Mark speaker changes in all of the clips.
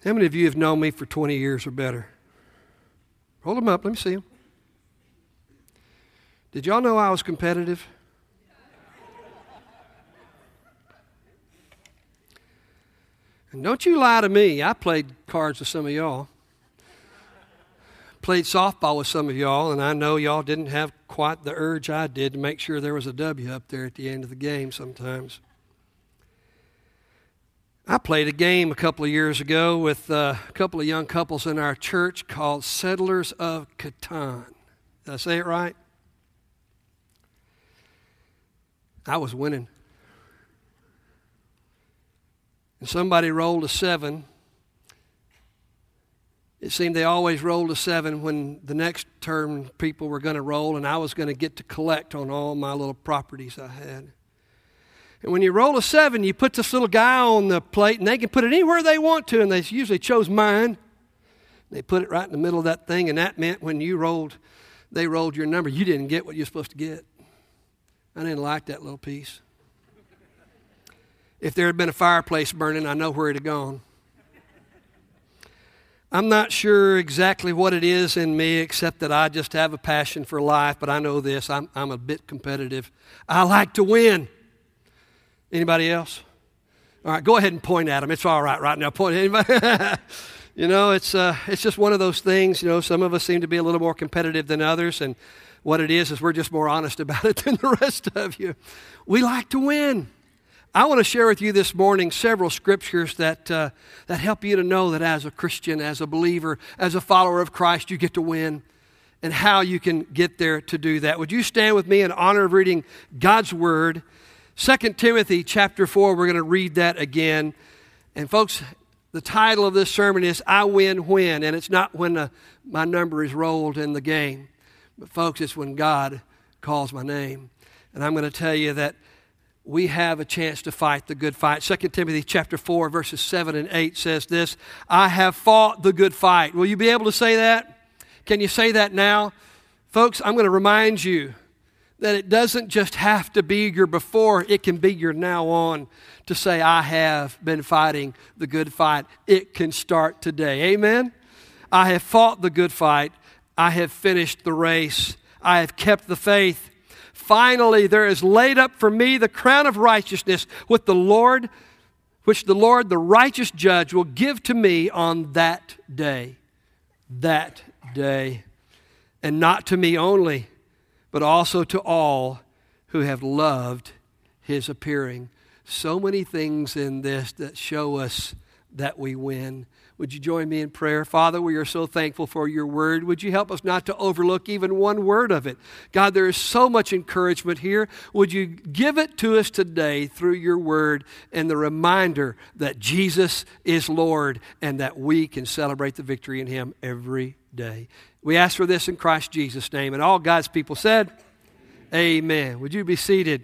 Speaker 1: How many of you have known me for 20 years or better? Hold them up. Let me see them. Did y'all know I was competitive? And don't you lie to me. I played cards with some of y'all. Played softball with some of y'all, and I know y'all didn't have quite the urge I did to make sure there was a W up there at the end of the game sometimes. I played a game a couple of years ago with a couple of young couples in our church called Settlers of Catan. Did I say it right? I was winning. And somebody rolled a 7. It seemed they always rolled a 7 when the next term people were going to roll, and I was going to get to collect on all my little properties I had. And when you roll a 7, you put this little guy on the plate, and they can put it anywhere they want to, and they usually chose mine. They put it right in the middle of that thing, and that meant when you rolled, they rolled your number. You didn't get what you're supposed to get. I didn't like that little piece. If there had been a fireplace burning, I know where it had gone. I'm not sure exactly what it is in me, except that I just have a passion for life, but I know this, I'm a bit competitive. I like to win. Anybody else? All right, go ahead and point at them. It's all right now. Point at anybody. You know, it's just one of those things. You know, some of us seem to be a little more competitive than others, and what it is we're just more honest about it than the rest of you. We like to win. I want to share with you this morning several scriptures that help you to know that as a Christian, as a believer, as a follower of Christ, you get to win, and how you can get there to do that. Would you stand with me in honor of reading God's Word? 2 Timothy chapter 4, we're going to read that again. And folks, the title of this sermon is I Win When, and it's not when my number is rolled in the game. But folks, it's when God calls my name. And I'm going to tell you that we have a chance to fight the good fight. 2 Timothy chapter 4, verses 7 and 8 says this, I have fought the good fight. Will you be able to say that? Can you say that now? Folks, I'm going to remind you that it doesn't just have to be your before, it can be your now on to say, I have been fighting the good fight. It can start today. Amen? I have fought the good fight. I have finished the race. I have kept the faith. Finally, there is laid up for me the crown of righteousness which the Lord, the righteous judge, will give to me on that day. That day. And not to me only, but also to all who have loved his appearing. So many things in this that show us that we win. Would you join me in prayer? Father, we are so thankful for your word. Would you help us not to overlook even one word of it? God, there is so much encouragement here. Would you give it to us today through your word and the reminder that Jesus is Lord and that we can celebrate the victory in him every day. We ask for this in Christ Jesus' name. And all God's people said, amen. Would you be seated?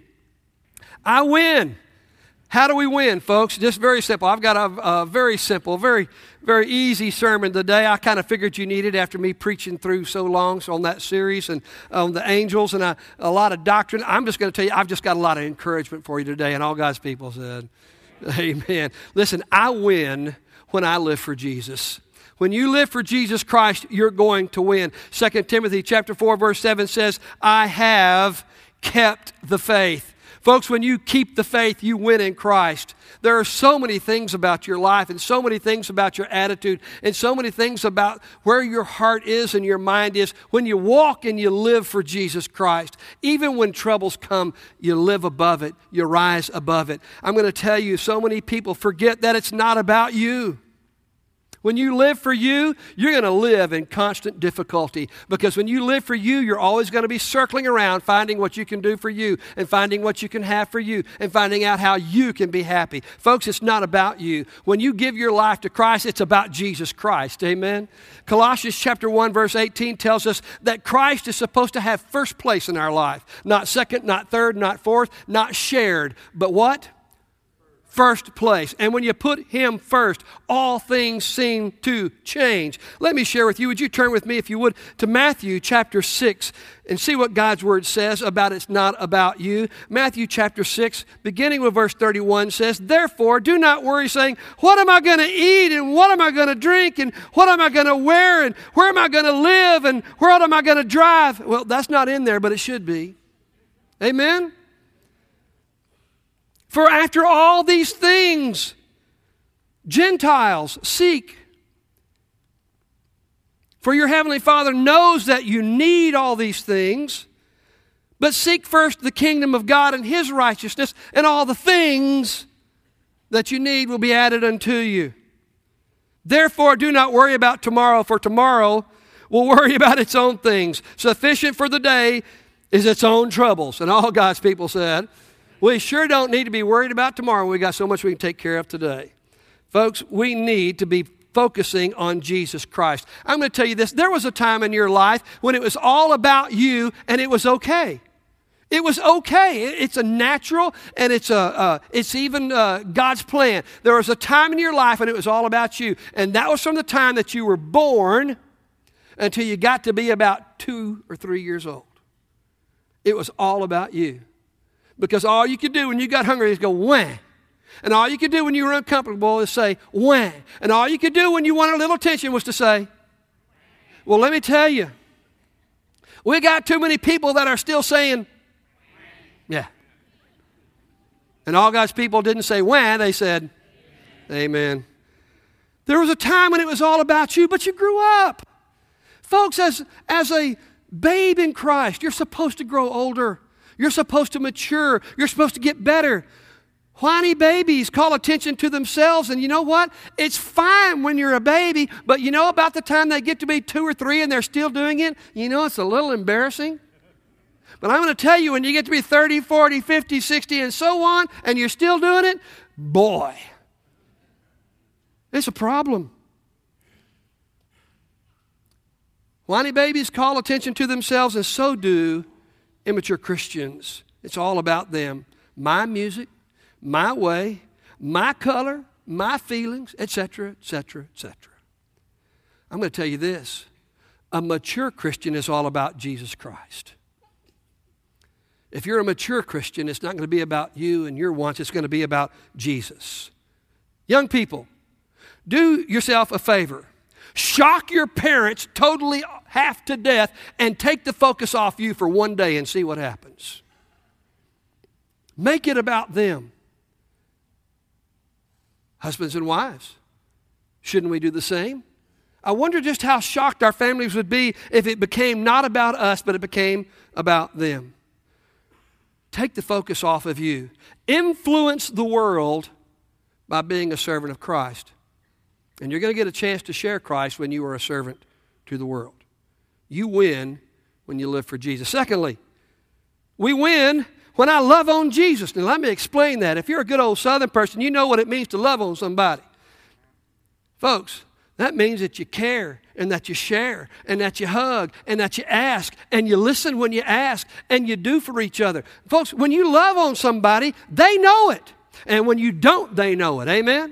Speaker 1: I win. How do we win, folks? Just very simple. I've got a very simple, very, very easy sermon today. I kind of figured you needed after me preaching through so long on that series and on the angels and a lot of doctrine. I'm just going to tell you, I've just got a lot of encouragement for you today. And all God's people said, amen. Listen, I win when I live for Jesus. When you live for Jesus Christ, you're going to win. 2 Timothy chapter 4, verse 7 says, I have kept the faith. Folks, when you keep the faith, you win in Christ. There are so many things about your life and so many things about your attitude and so many things about where your heart is and your mind is. When you walk and you live for Jesus Christ, even when troubles come, you live above it. You rise above it. I'm going to tell you, so many people forget that it's not about you. When you live for you, you're going to live in constant difficulty, because when you live for you, you're always going to be circling around finding what you can do for you and finding what you can have for you and finding out how you can be happy. Folks, it's not about you. When you give your life to Christ, it's about Jesus Christ. Amen? Colossians chapter 1, verse 18 tells us that Christ is supposed to have first place in our life. Not second, not third, not fourth, not shared, but what? first place. And when you put Him first, all things seem to change. Let me share with you, would you turn with me, if you would, to Matthew chapter 6 and see what God's Word says about it's not about you. Matthew chapter 6, beginning with verse 31 says, "Therefore, do not worry, saying, what am I going to eat, and what am I going to drink, and what am I going to wear, and where am I going to live, and where am I going to drive?" Well, that's not in there, but it should be. Amen? "For after all these things, Gentiles seek. For your heavenly Father knows that you need all these things. But seek first the kingdom of God and His righteousness, and all the things that you need will be added unto you. Therefore, do not worry about tomorrow, for tomorrow will worry about its own things. Sufficient for the day is its own troubles." And all God's people said, we sure don't need to be worried about tomorrow. We got so much we can take care of today. Folks, we need to be focusing on Jesus Christ. I'm going to tell you this. There was a time in your life when it was all about you, and it was okay. It was okay. It's a natural, and it's even God's plan. There was a time in your life when it was all about you, and that was from the time that you were born until you got to be about 2 or 3 years old. It was all about you. Because all you could do when you got hungry is go, wah. And all you could do when you were uncomfortable is say, wah. And all you could do when you wanted a little attention was to say, well, let me tell you, we got too many people that are still saying, yeah. And all God's people didn't say wah, they said, amen. There was a time when it was all about you, but you grew up. Folks, as a babe in Christ, you're supposed to grow older. You're supposed to mature. You're supposed to get better. Whiny babies call attention to themselves, and you know what? It's fine when you're a baby, but you know about the time they get to be 2 or 3 and they're still doing it? You know, it's a little embarrassing. But I'm going to tell you, when you get to be 30, 40, 50, 60, and so on, and you're still doing it, boy, it's a problem. Whiny babies call attention to themselves, and so do immature Christians. It's all about them. My music, my way, my color, my feelings, etc., etc., etc. I'm going to tell you this. A mature Christian is all about Jesus Christ. If you're a mature Christian, it's not going to be about you and your wants. It's going to be about Jesus. Young people, do yourself a favor. Shock your parents totally half to death and take the focus off you for one day and see what happens. Make it about them. Husbands and wives, shouldn't we do the same? I wonder just how shocked our families would be if it became not about us, but it became about them. Take the focus off of you. Influence the world by being a servant of Christ. And you're going to get a chance to share Christ when you are a servant to the world. You win when you live for Jesus. Secondly, we win when I love on Jesus. Now let me explain that. If you're a good old Southern person, you know what it means to love on somebody. Folks, that means that you care and that you share and that you hug and that you ask and you listen when you ask and you do for each other. Folks, when you love on somebody, they know it. And when you don't, they know it. Amen?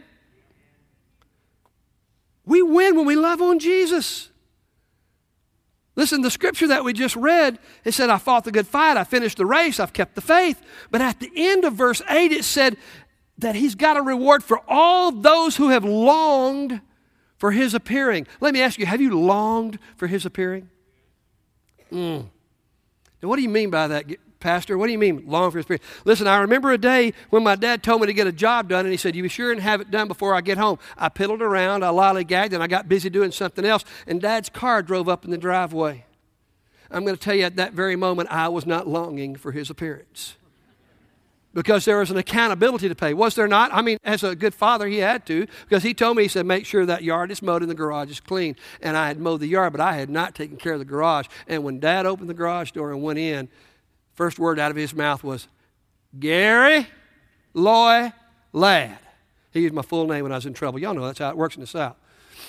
Speaker 1: We win when we love on Jesus. Listen, the scripture that we just read, it said, I fought the good fight, I finished the race, I've kept the faith. But at the end of verse 8, it said that He's got a reward for all those who have longed for His appearing. Let me ask you, have you longed for His appearing? Now, what do you mean by that, Pastor? What do you mean, long for His appearing? Listen, I remember a day when my dad told me to get a job done, and he said, you be sure and have it done before I get home. I piddled around, I lollygagged, and I got busy doing something else, and Dad's car drove up in the driveway. I'm going to tell you, at that very moment, I was not longing for His appearance. Because there was an accountability to pay. Was there not? I mean, as a good father, he had to. Because he told me, he said, make sure that yard is mowed and the garage is clean. And I had mowed the yard, but I had not taken care of the garage. And when Dad opened the garage door and went in, first word out of his mouth was, Gary Loy Ladd. He used my full name when I was in trouble. Y'all know that's how it works in the South.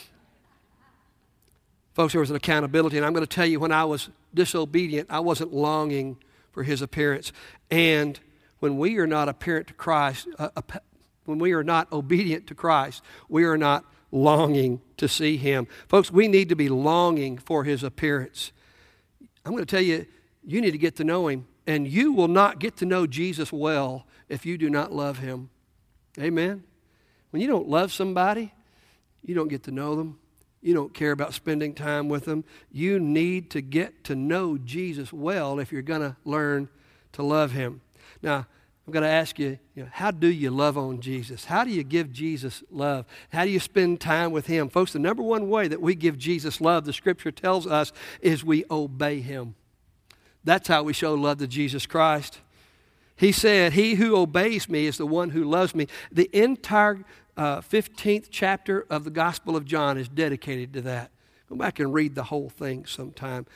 Speaker 1: Folks, there was an accountability. And I'm going to tell you, when I was disobedient, I wasn't longing for His appearance. And when we are not apparent to Christ, when we are not obedient to Christ, we are not longing to see him. Folks, we need to be longing for his appearance. I'm going to tell you, you need to get to know him, and you will not get to know Jesus well if you do not love him. Amen? When you don't love somebody, you don't get to know them. You don't care about spending time with them. You need to get to know Jesus well if you're going to learn to love him. Now, I'm going to ask you, how do you love on Jesus? How do you give Jesus love? How do you spend time with him? Folks, the number one way that we give Jesus love, the Scripture tells us, is we obey him. That's how we show love to Jesus Christ. He said, he who obeys me is the one who loves me. The entire 15th chapter of the Gospel of John is dedicated to that. Go back and read the whole thing sometime.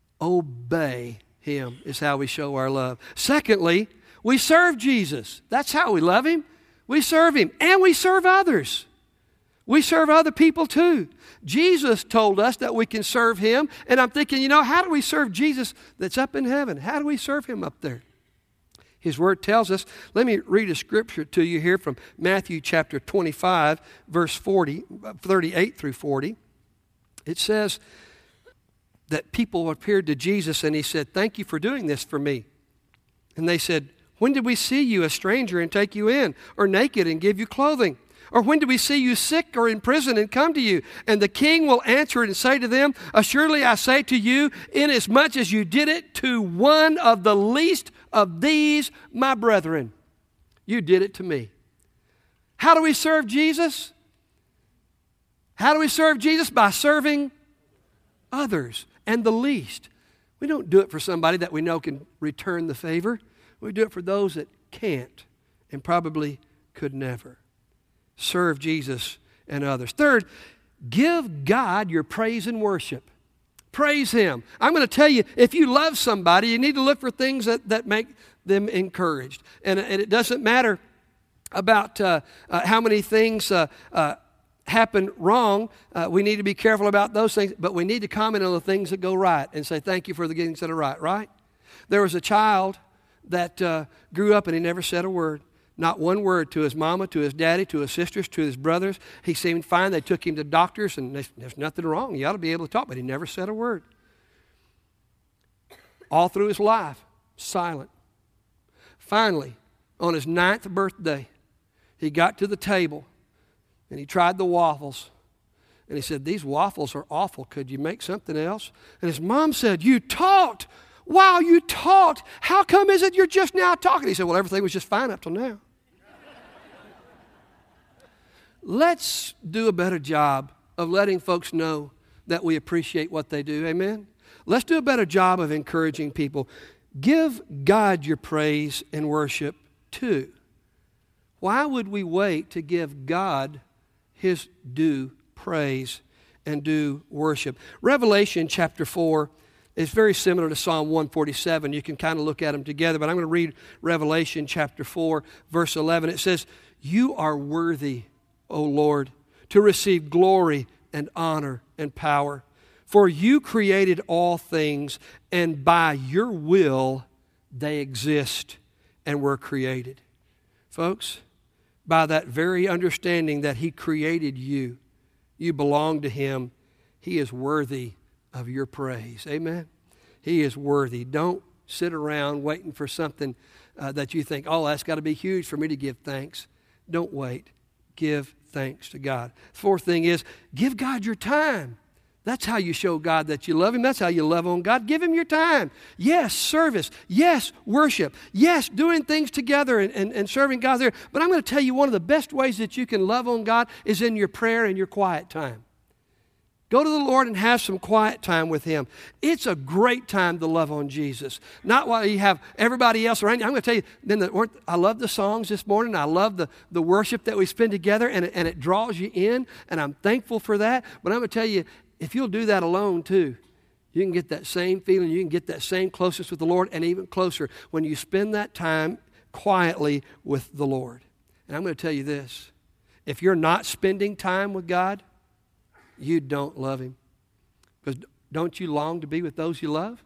Speaker 1: Obey him is how we show our love. Secondly, we serve Jesus. That's how we love him. We serve him, and we serve others. We serve other people too. Jesus told us that we can serve him, and I'm thinking, how do we serve Jesus that's up in heaven? How do we serve him up there? His word tells us, let me read a scripture to you here from Matthew chapter 25, verse 38 through 40. It says that people appeared to Jesus, and he said, "Thank you for doing this for me." And they said, "When did we see you a stranger and take you in, or naked and give you clothing? Or when did we see you sick or in prison and come to you?" And the king will answer and say to them, "Assuredly I say to you, inasmuch as you did it to one of the least of these, my brethren, you did it to me." How do we serve Jesus? How do we serve Jesus? By serving others and the least. We don't do it for somebody that we know can return the favor. We do it for those that can't and probably could never. Serve Jesus and others. Third, give God your praise and worship. Praise him. I'm going to tell you, if you love somebody, you need to look for things that make them encouraged. And it doesn't matter about how many things happen wrong. We need to be careful about those things, but we need to comment on the things that go right and say, thank you for the things that are right? There was a child that grew up and he never said a word. Not one word to his mama, to his daddy, to his sisters, to his brothers. He seemed fine. They took him to doctors, and there's nothing wrong. You ought to be able to talk, but he never said a word. All through his life, silent. Finally, on his 9th birthday, he got to the table, and he tried the waffles. And he said, "These waffles are awful. Could you make something else?" And his mom said, "You talked. Wow, you talked. How come is it you're just now talking?" He said, "Well, everything was just fine up till now." Let's do a better job of letting folks know that we appreciate what they do. Amen? Let's do a better job of encouraging people. Give God your praise and worship too. Why would we wait to give God his due praise and due worship? Revelation chapter 4 is very similar to Psalm 147. You can kind of look at them together, but I'm going to read Revelation chapter 4, verse 11. It says, "You are worthy, O Lord, to receive glory and honor and power. For you created all things, and by your will they exist and were created." Folks, by that very understanding that he created you, you belong to him, he is worthy of your praise. Amen? He is worthy. Don't sit around waiting for something that you think, oh, that's got to be huge for me to give thanks. Don't wait. Give thanks to God. Fourth thing is, give God your time. That's how you show God that you love him. That's how you love on God. Give him your time. Yes, service. Yes, worship. Yes, doing things together and serving God there. But I'm going to tell you, one of the best ways that you can love on God is in your prayer and your quiet time. Go to the Lord and have some quiet time with him. It's a great time to love on Jesus. Not while you have everybody else around you. I'm going to tell you, I love the songs this morning. I love the worship that we spend together, and it draws you in, and I'm thankful for that. But I'm going to tell you, if you'll do that alone too, you can get that same feeling. You can get that same closeness with the Lord, and even closer when you spend that time quietly with the Lord. And I'm going to tell you this. If you're not spending time with God, you don't love him. Because don't you long to be with those you love?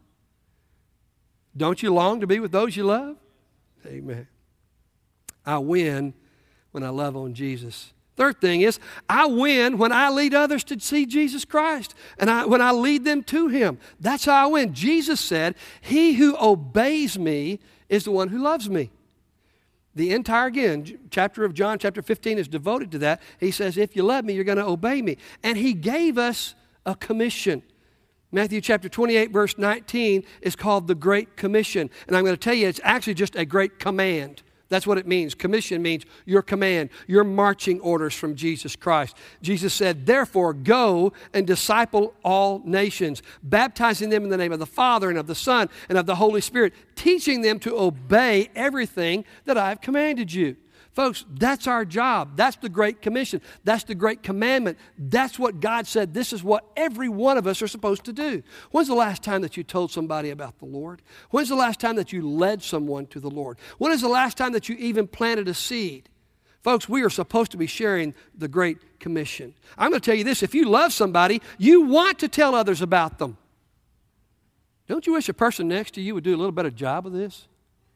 Speaker 1: Don't you long to be with those you love? Amen. I win when I love on Jesus. Third thing is, I win when I lead others to see Jesus Christ and when I lead them to Him. That's how I win. Jesus said, he who obeys me is the one who loves me. The entire, chapter of John, chapter 15, is devoted to that. He says, if you love me, you're going to obey me. And He gave us a commission. Matthew chapter 28, verse 19 is called the Great Commission. And I'm going to tell you, it's actually just a great command. That's what it means. Commission means your command, your marching orders from Jesus Christ. Jesus said, therefore, go and disciple all nations, baptizing them in the name of the Father and of the Son and of the Holy Spirit, teaching them to obey everything that I've commanded you. Folks, that's our job. That's the Great Commission. That's the Great Commandment. That's what God said. This is what every one of us are supposed to do. When's the last time that you told somebody about the Lord? When's the last time that you led someone to the Lord? When is the last time that you even planted a seed? Folks, we are supposed to be sharing the Great Commission. I'm going to tell you this. If you love somebody, you want to tell others about them. Don't you wish a person next to you would do a little better job of this?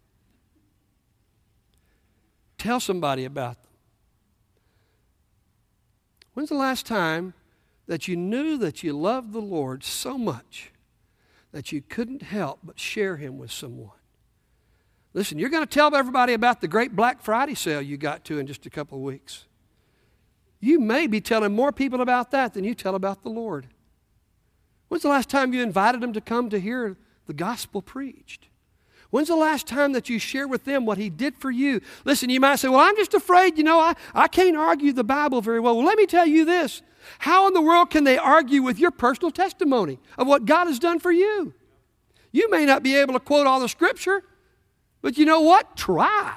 Speaker 1: Tell somebody about them. When's the last time that you knew that you loved the Lord so much that you couldn't help but share Him with someone? Listen, you're going to tell everybody about the great Black Friday sale you got to in just a couple of weeks. You may be telling more people about that than you tell about the Lord. When's the last time you invited them to come to hear the gospel preached? When's the last time that you shared with them what He did for you? Listen, you might say, well, I'm just afraid, I can't argue the Bible very well. Well, let me tell you this. How in the world can they argue with your personal testimony of what God has done for you? You may not be able to quote all the Scripture, but you know what? Try.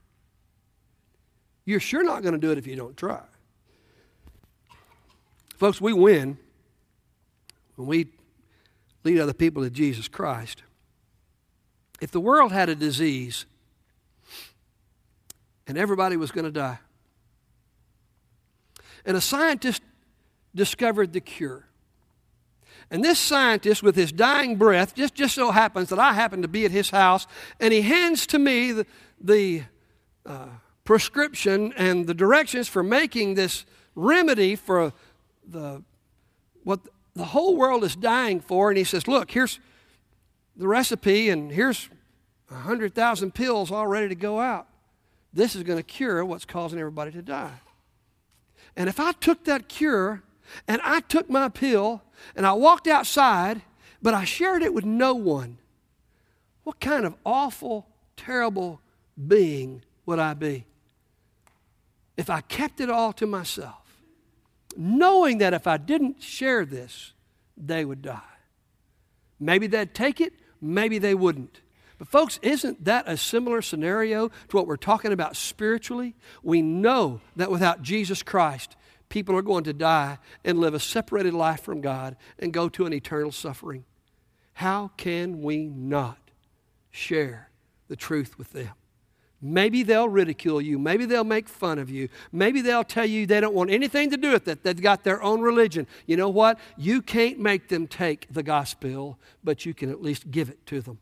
Speaker 1: You're sure not going to do it if you don't try. Folks, we win when we lead other people to Jesus Christ. If the world had a disease and everybody was going to die, and a scientist discovered the cure, and this scientist with his dying breath, just so happens that I happen to be at his house, and he hands to me the prescription and the directions for making this remedy for what the whole world is dying for, and he says, look, here's the recipe, and here's 100,000 pills all ready to go out. This is going to cure what's causing everybody to die. And if I took that cure and I took my pill and I walked outside, but I shared it with no one, what kind of awful, terrible being would I be if I kept it all to myself, knowing that if I didn't share this, they would die? Maybe they'd take it, maybe they wouldn't. But folks, isn't that a similar scenario to what we're talking about spiritually? We know that without Jesus Christ, people are going to die and live a separated life from God and go to an eternal suffering. How can we not share the truth with them? Maybe they'll ridicule you. Maybe they'll make fun of you. Maybe they'll tell you they don't want anything to do with it. They've got their own religion. You know what? You can't make them take the gospel, but you can at least give it to them.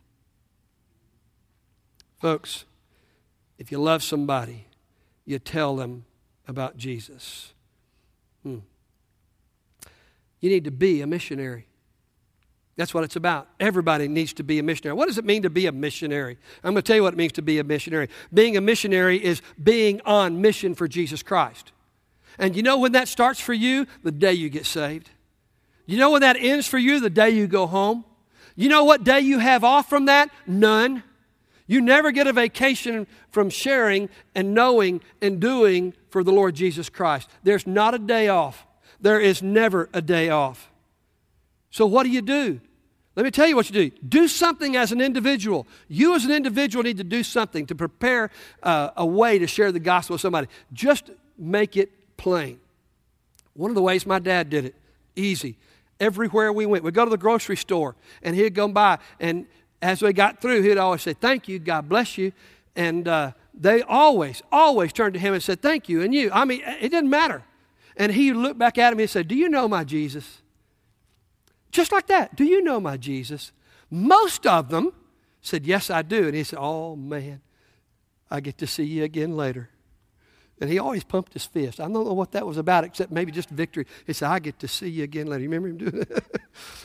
Speaker 1: Folks, if you love somebody, you tell them about Jesus. You need to be a missionary. That's what it's about. Everybody needs to be a missionary. What does it mean to be a missionary? I'm going to tell you what it means to be a missionary. Being a missionary is being on mission for Jesus Christ. And you know when that starts for you? The day you get saved. You know when that ends for you? The day you go home. You know what day you have off from that? None. You never get a vacation from sharing and knowing and doing for the Lord Jesus Christ. There's not a day off. There is never a day off. So what do? Let me tell you what you do. Do something as an individual. You as an individual need to do something to prepare a way to share the gospel with somebody. Just make it plain. One of the ways my dad did it, easy. Everywhere we went, we'd go to the grocery store, and he'd go by, and as we got through, he'd always say, thank you, God bless you. And they always turned to him and said, thank you, and you. I mean, it didn't matter. And he looked back at him and said, do you know my Jesus? Just like that. Do you know my Jesus? Most of them said, yes, I do. And he said, oh, man, I get to see you again later. And he always pumped his fist. I don't know what that was about, except maybe just victory. He said, I get to see you again later. You remember him doing that?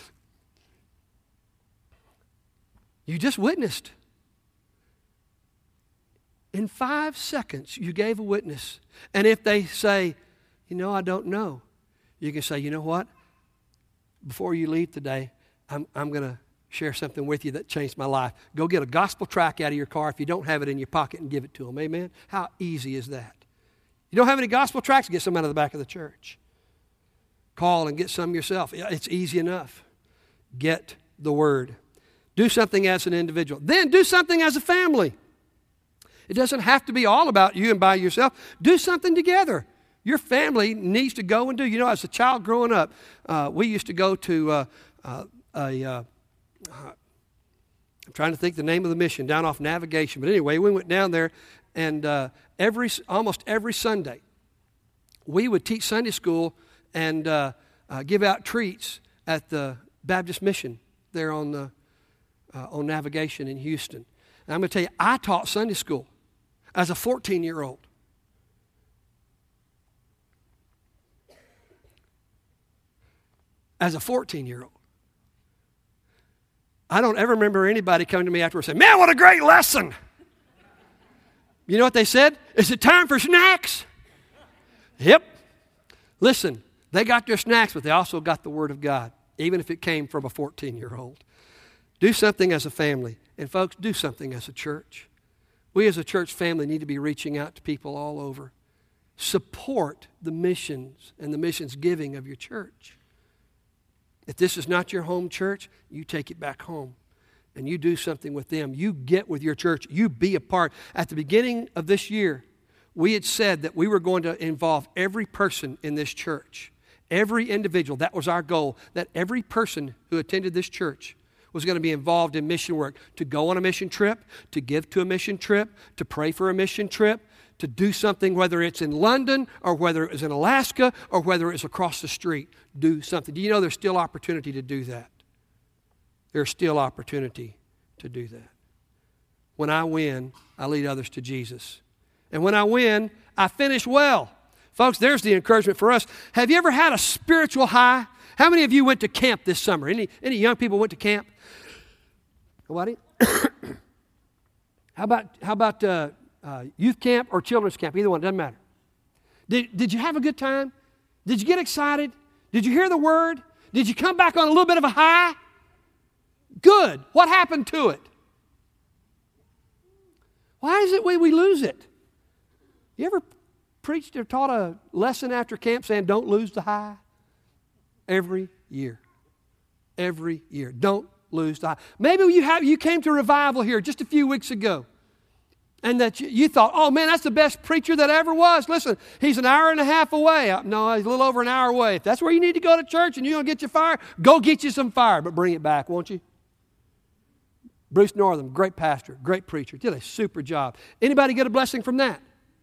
Speaker 1: You just witnessed. In 5 seconds, you gave a witness. And if they say, I don't know, you can say, you know what? Before you leave today, I'm going to share something with you that changed my life. Go get a gospel tract out of your car if you don't have it in your pocket and give it to them. Amen? How easy is that? You don't have any gospel tracts? Get some out of the back of the church. Call and get some yourself. It's easy enough. Get the word. Do something as an individual. Then do something as a family. It doesn't have to be all about you and by yourself. Do something together. Your family needs to go and do. As a child growing up, we used to go to I'm trying to think the name of the mission, down off Navigation. But anyway, we went down there, and almost every Sunday, we would teach Sunday school and give out treats at the Baptist Mission there on Navigation in Houston. And I'm going to tell you, I taught Sunday school as a 14-year-old. As a 14-year-old. I don't ever remember anybody coming to me afterwards saying, man, what a great lesson. You know what they said? Is it time for snacks? Yep. Listen, they got their snacks, but they also got the Word of God, even if it came from a 14-year-old. Do something as a family. And folks, do something as a church. We as a church family need to be reaching out to people all over. Support the missions and the missions giving of your church. If this is not your home church, you take it back home and you do something with them. You get with your church. You be a part. At the beginning of this year, we had said that we were going to involve every person in this church, every individual. That was our goal, that every person who attended this church was going to be involved in mission work, to go on a mission trip, to give to a mission trip, to pray for a mission trip, to do something, whether it's in London or whether it was in Alaska or whether it's across the street. Do something. Do you know there's still opportunity to do that? There's still opportunity to do that. When I win, I lead others to Jesus. And when I win, I finish well. Folks, there's the encouragement for us. Have you ever had a spiritual high? How many of you went to camp this summer? Any young people went to camp? Nobody? How about youth camp or children's camp? Either one, doesn't matter. Did you have a good time? Did you get excited? Did you hear the word? Did you come back on a little bit of a high? Good. What happened to it? Why is it we lose it? You ever preached or taught a lesson after camp saying don't lose the high? Every year. Every year. Don't lose the high. Maybe you came to revival here just a few weeks ago. And that you thought, oh man, that's the best preacher that ever was. Listen, he's an hour and a half away. No, he's a little over an hour away. If that's where you need to go to church and you're going to get your fire, go get you some fire, but bring it back, won't you? Bruce Northam, great pastor, great preacher, did a super job. Anybody get a blessing from that?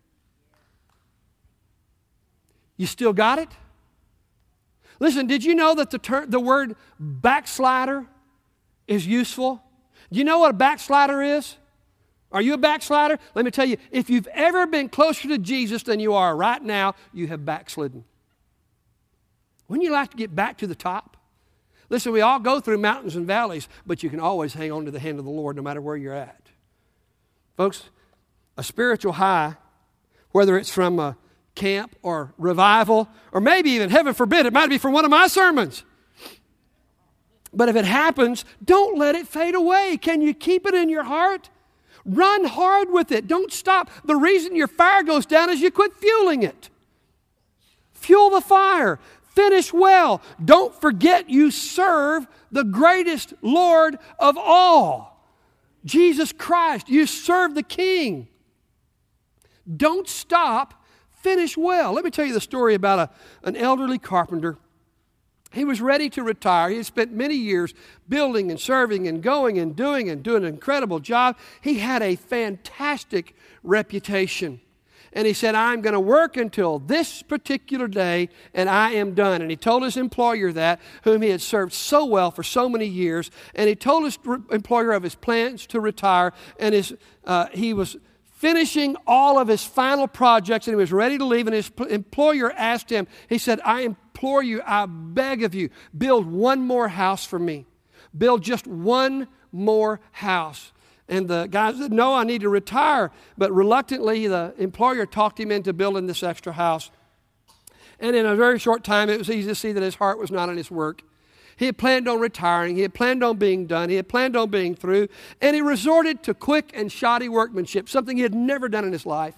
Speaker 1: You still got it? Listen, did you know that the word backslider is useful? Do you know what a backslider is? Are you a backslider? Let me tell you, if you've ever been closer to Jesus than you are right now, you have backslidden. Wouldn't you like to get back to the top? Listen, we all go through mountains and valleys, but you can always hang on to the hand of the Lord no matter where you're at. Folks, a spiritual high, whether it's from a camp or revival, or maybe even, heaven forbid, it might be from one of my sermons. But if it happens, don't let it fade away. Can you keep it in your heart? Run hard with it. Don't stop. The reason your fire goes down is you quit fueling it. Fuel the fire. Finish well. Don't forget you serve the greatest Lord of all, Jesus Christ. You serve the King. Don't stop. Finish well. Let me tell you the story about an elderly carpenter. He was ready to retire. He had spent many years building and serving and going and doing an incredible job. He had a fantastic reputation. And he said, I'm going to work until this particular day and I am done. And he told his employer that, whom he had served so well for so many years. And he told his employer of his plans to retire. And he was finishing all of his final projects, and he was ready to leave, and his employer asked him, he said, I implore you, I beg of you, build one more house for me. Build just one more house. And the guy said, no, I need to retire. But reluctantly, the employer talked him into building this extra house. And in a very short time, it was easy to see that his heart was not in his work. He had planned on retiring. He had planned on being done. He had planned on being through. And he resorted to quick and shoddy workmanship, something he had never done in his life.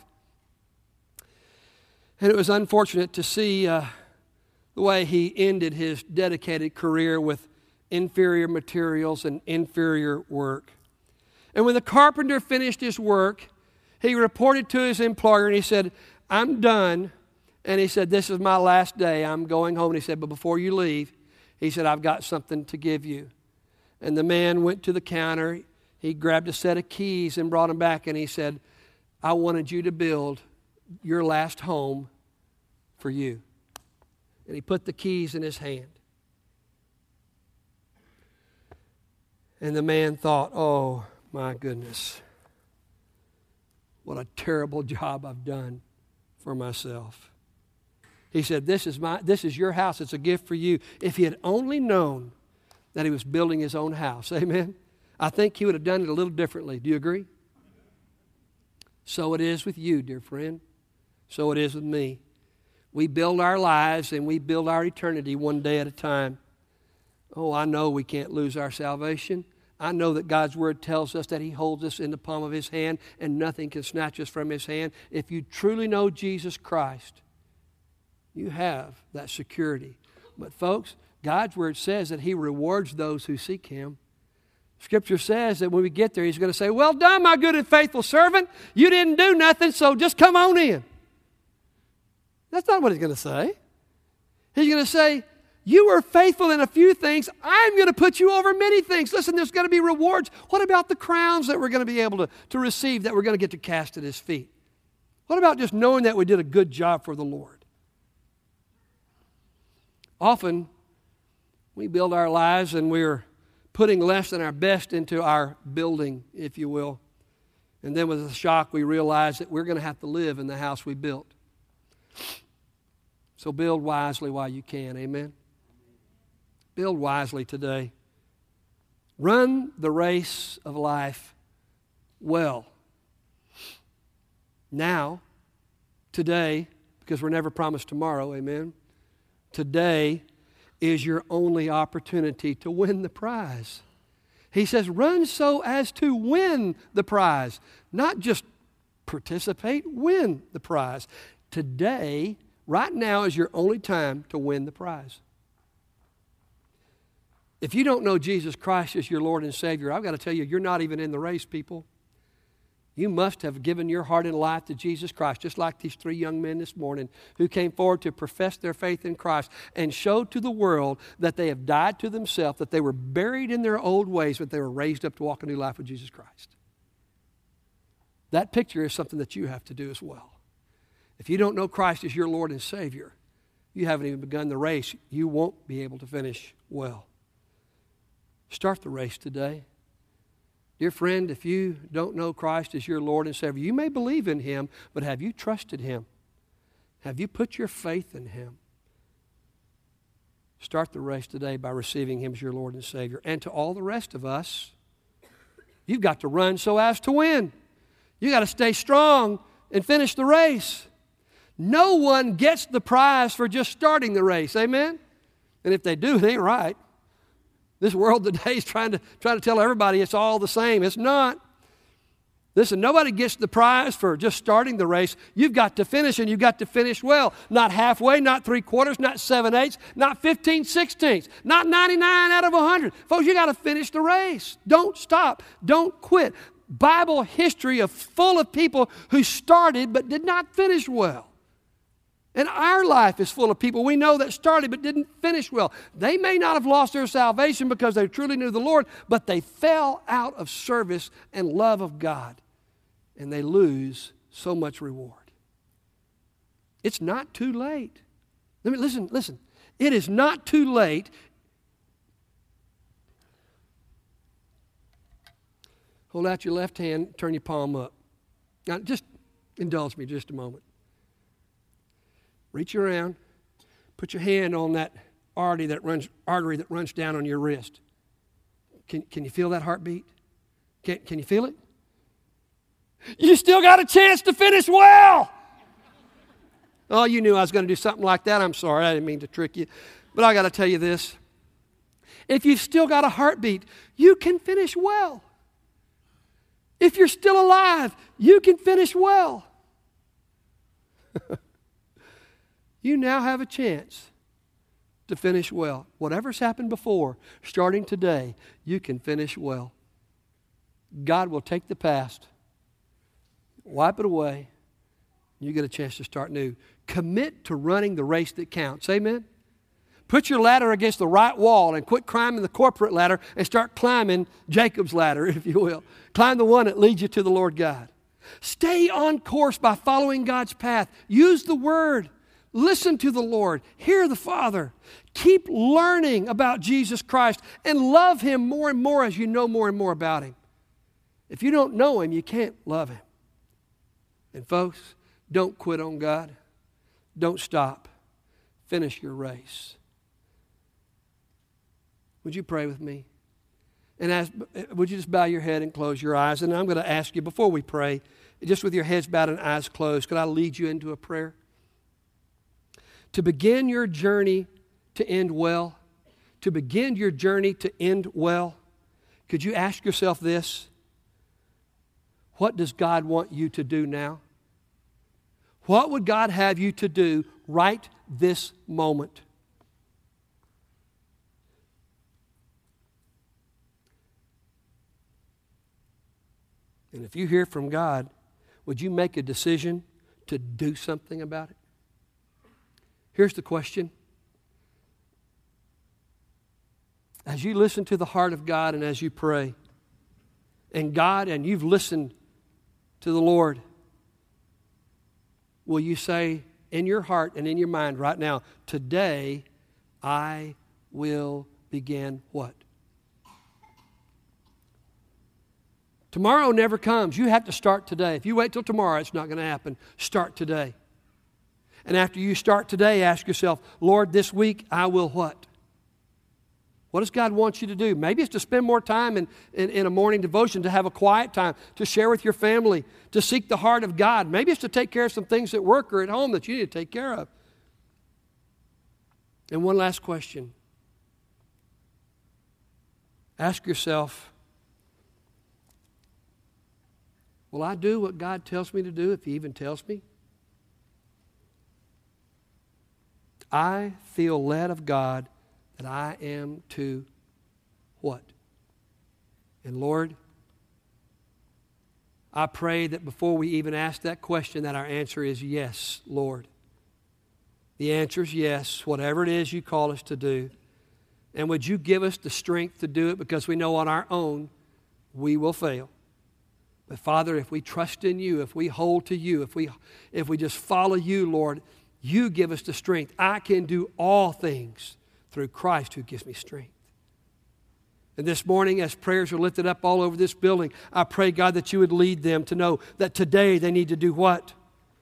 Speaker 1: And it was unfortunate to see the way he ended his dedicated career with inferior materials and inferior work. And when the carpenter finished his work, he reported to his employer and he said, I'm done. And he said, this is my last day. I'm going home. And he said, but before you leave, he said, I've got something to give you. And the man went to the counter. He grabbed a set of keys and brought them back. And he said, I wanted you to build your last home for you. And he put the keys in his hand. And the man thought, oh, my goodness, what a terrible job I've done for myself. He said, this is your house. It's a gift for you. If he had only known that he was building his own house, amen, I think he would have done it a little differently. Do you agree? So it is with you, dear friend. So it is with me. We build our lives and we build our eternity one day at a time. Oh, I know we can't lose our salvation. I know that God's Word tells us that He holds us in the palm of His hand and nothing can snatch us from His hand. If you truly know Jesus Christ, you have that security. But folks, God's Word says that He rewards those who seek Him. Scripture says that when we get there, He's going to say, well done, my good and faithful servant. You didn't do nothing, so just come on in. That's not what He's going to say. He's going to say, you were faithful in a few things. I'm going to put you over many things. Listen, there's going to be rewards. What about the crowns that we're going to be able to receive that we're going to get to cast at His feet? What about just knowing that we did a good job for the Lord? Often, we build our lives and we're putting less than our best into our building, if you will. And then with a shock, we realize that we're going to have to live in the house we built. So build wisely while you can. Amen? Build wisely today. Run the race of life well. Now, today, because we're never promised tomorrow, amen? Today is your only opportunity to win the prize. He says, run so as to win the prize. Not just participate, win the prize. Today, right now is your only time to win the prize. If you don't know Jesus Christ as your Lord and Savior, I've got to tell you, you're not even in the race, people. You must have given your heart and life to Jesus Christ, just like these three young men this morning who came forward to profess their faith in Christ and show to the world that they have died to themselves, that they were buried in their old ways, but they were raised up to walk a new life with Jesus Christ. That picture is something that you have to do as well. If you don't know Christ as your Lord and Savior, you haven't even begun the race. You won't be able to finish well. Start the race today. Dear friend, if you don't know Christ as your Lord and Savior, you may believe in Him, but have you trusted Him? Have you put your faith in Him? Start the race today by receiving Him as your Lord and Savior. And to all the rest of us, you've got to run so as to win. You've got to stay strong and finish the race. No one gets the prize for just starting the race. Amen? And if they do, it ain't right. This world today is trying to tell everybody it's all the same. It's not. Listen, nobody gets the prize for just starting the race. You've got to finish, and you've got to finish well. Not halfway, not 3/4, not 7/8, not 15/16, not 99 out of 100. Folks, you got to finish the race. Don't stop. Don't quit. Bible history is full of people who started but did not finish well. And our life is full of people we know that started but didn't finish well. They may not have lost their salvation because they truly knew the Lord, but they fell out of service and love of God, and they lose so much reward. It's not too late. Listen. It is not too late. Hold out your left hand, turn your palm up. Now, just indulge me just a moment. Reach around, put your hand on that artery that runs down on your wrist. Can you feel that heartbeat? Can you feel it? You still got a chance to finish well. Oh, you knew I was going to do something like that. I'm sorry. I didn't mean to trick you. But I got to tell you this. If you've still got a heartbeat, you can finish well. If you're still alive, you can finish well. You now have a chance to finish well. Whatever's happened before, starting today, you can finish well. God will take the past, wipe it away, and you get a chance to start new. Commit to running the race that counts. Amen? Put your ladder against the right wall and quit climbing the corporate ladder and start climbing Jacob's ladder, if you will. Climb the one that leads you to the Lord God. Stay on course by following God's path. Use the Word. Listen to the Lord. Hear the Father. Keep learning about Jesus Christ and love Him more and more as you know more and more about Him. If you don't know Him, you can't love Him. And folks, don't quit on God. Don't stop. Finish your race. Would you pray with me? And would you just bow your head and close your eyes? And I'm going to ask you, before we pray, just with your heads bowed and eyes closed, could I lead you into a prayer? To begin your journey to end well, to begin your journey to end well, could you ask yourself this? What does God want you to do now? What would God have you to do right this moment? And if you hear from God, would you make a decision to do something about it? Here's the question. As you listen to the heart of God and as you pray, and you've listened to the Lord, will you say in your heart and in your mind right now, today I will begin what? Tomorrow never comes. You have to start today. If you wait till tomorrow, it's not going to happen. Start today. And after you start today, ask yourself, Lord, this week I will what? What does God want you to do? Maybe it's to spend more time in a morning devotion, to have a quiet time, to share with your family, to seek the heart of God. Maybe it's to take care of some things at work or at home that you need to take care of. And one last question. Ask yourself, will I do what God tells me to do if He even tells me? I feel led of God that I am to what? And Lord, I pray that before we even ask that question, that our answer is yes, Lord. The answer is yes, whatever it is you call us to do. And would you give us the strength to do it, because we know on our own we will fail. But Father, if we trust in you, if we hold to you, if we just follow you, Lord, you give us the strength. I can do all things through Christ who gives me strength. And this morning, as prayers are lifted up all over this building, I pray, God, that you would lead them to know that today they need to do what?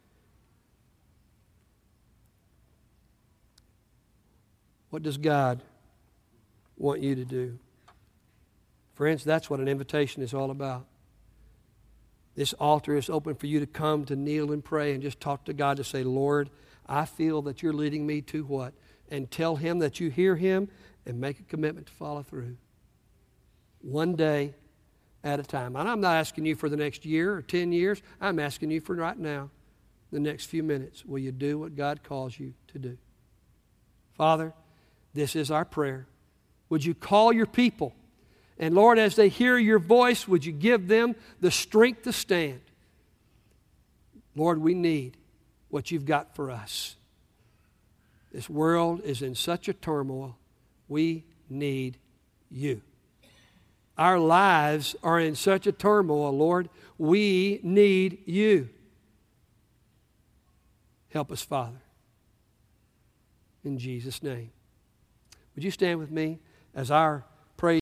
Speaker 1: What does God want you to do? Friends, that's what an invitation is all about. This altar is open for you to come, to kneel and pray and just talk to God, to say, Lord, I feel that you're leading me to what? And tell Him that you hear Him and make a commitment to follow through. One day at a time. And I'm not asking you for the next year or 10 years. I'm asking you for right now, the next few minutes. Will you do what God calls you to do? Father, this is our prayer. Would you call your people? And Lord, as they hear your voice, would you give them the strength to stand? Lord, we need what you've got for us. This world is in such a turmoil. We need you. Our lives are in such a turmoil, Lord. We need you. Help us, Father. In Jesus' name. Would you stand with me as our